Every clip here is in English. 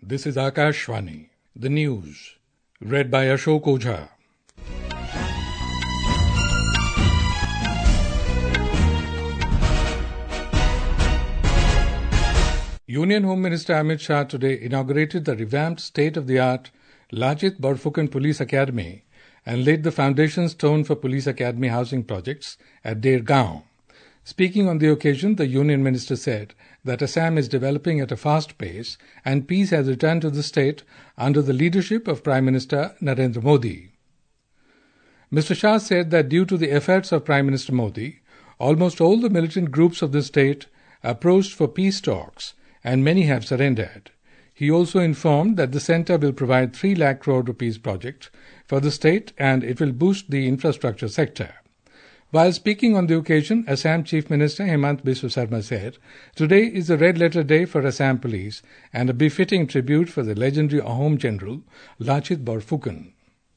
This is Akashvani, the news, read by Ashok Ojha. Union Home Minister Amit Shah today inaugurated the revamped state-of-the-art Lachit Borphukan Police Academy and laid the foundation stone for Police Academy housing projects at Deir Gaon. Speaking on the occasion, the Union Minister said that Assam is developing at a fast pace and peace has returned to the state under the leadership of Prime Minister Narendra Modi. Mr. Shah said that due to the efforts of Prime Minister Modi, almost all the militant groups of the state approached for peace talks and many have surrendered. He also informed that the centre will provide 3 lakh crore rupees project for the state and it will boost the infrastructure sector. While speaking on the occasion, Assam Chief Minister Hemant Biswa Sarma said, "Today is a red-letter day for Assam Police and a befitting tribute for the legendary Ahom General Lachit Borphukan."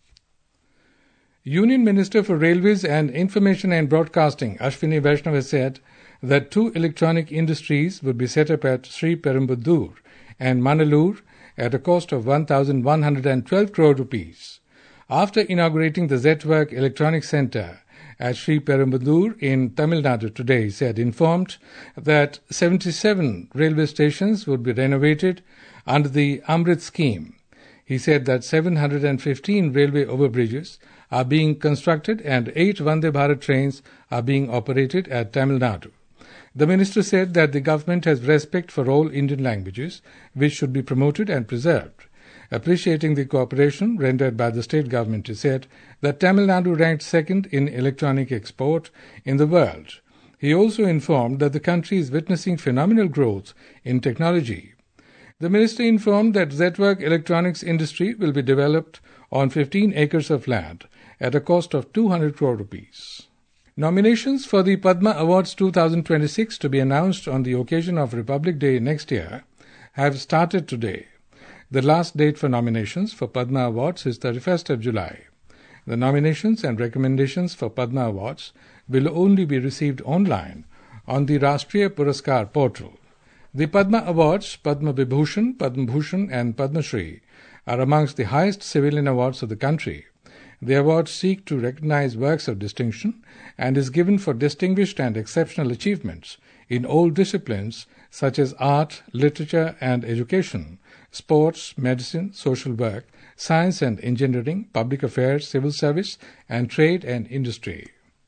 Union Minister for Railways and Information and Broadcasting Ashwini Vaishnav has said that 2 electronic industries would be set up at Sri Perumbudur and Manalur at a cost of 1,112 crore rupees. After inaugurating the Z-Work Electronics Centre at Sri Perumbudur in Tamil Nadu today, he said, informed that 77 railway stations would be renovated under the Amrit scheme. He said that 715 railway overbridges are being constructed and 8 Vande Bharat trains are being operated at Tamil Nadu. The minister said that the government has respect for all Indian languages, which should be promoted and preserved. Appreciating the cooperation rendered by the state government, he said that Tamil Nadu ranked second in electronic export in the world. He also informed that the country is witnessing phenomenal growth in technology. The minister informed that Z-Work electronics industry will be developed on 15 acres of land at a cost of 200 crore rupees. Nominations for the Padma Awards 2026 to be announced on the occasion of Republic Day next year have started today. The last date for nominations for Padma Awards is 31st of July. The nominations and recommendations for Padma Awards will only be received online on the Rashtriya Puraskar portal. The Padma Awards, Padma Vibhushan, Padma Bhushan and Padma Shri are amongst the highest civilian awards of the country. The awards seek to recognize works of distinction and is given for distinguished and exceptional achievements in all disciplines such as art, literature and education, sports, medicine, social work, science and engineering, public affairs, civil service and trade and industry.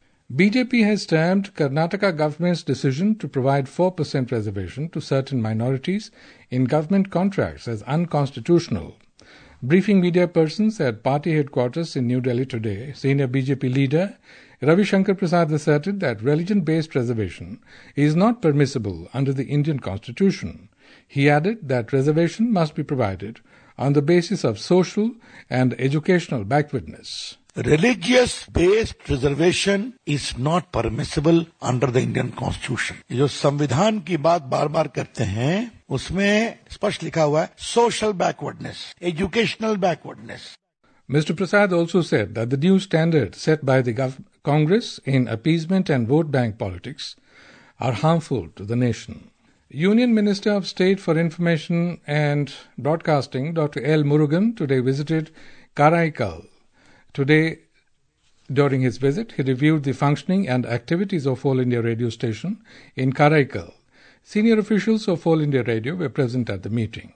BJP has termed Karnataka government's decision to provide 4% reservation to certain minorities in government contracts as unconstitutional. Briefing media persons at party headquarters in New Delhi today, senior BJP leader Ravi Shankar Prasad asserted that religion-based reservation is not permissible under the Indian Constitution. He added that reservation must be provided on the basis of social and educational backwardness. Religious-based reservation is not permissible under the Indian Constitution. ये जो संविधान की बात बार-बार करते हैं, उसमें स्पष्ट लिखा हुआ है social backwardness, educational backwardness. Mr. Prasad also said that the new standards set by the Congress in appeasement and vote bank politics are harmful to the nation. Union Minister of State for Information and Broadcasting, Dr. L. Murugan, today visited Karaikal. Today, during his visit, he reviewed the functioning and activities of All India Radio station in Karaikal. Senior officials of All India Radio were present at the meeting.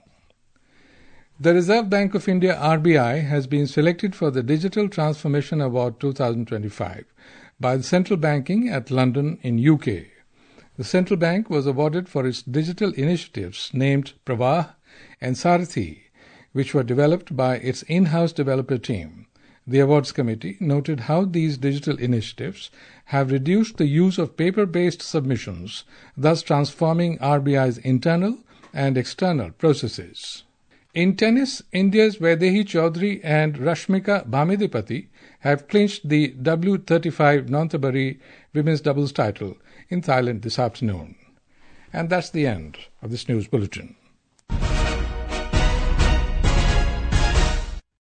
The Reserve Bank of India (RBI) has been selected for the Digital Transformation Award 2025 by the Central Banking at London in UK. The central bank was awarded for its digital initiatives named Pravah and Sarathi, which were developed by its in-house developer team. The awards committee noted how these digital initiatives have reduced the use of paper-based submissions, thus transforming RBI's internal and external processes. In tennis, India's Vaidehi Chaudhary and Rashmika Bhamidipati have clinched the W35 Nonthaburi women's doubles title in Thailand this afternoon. And that's the end of this news bulletin.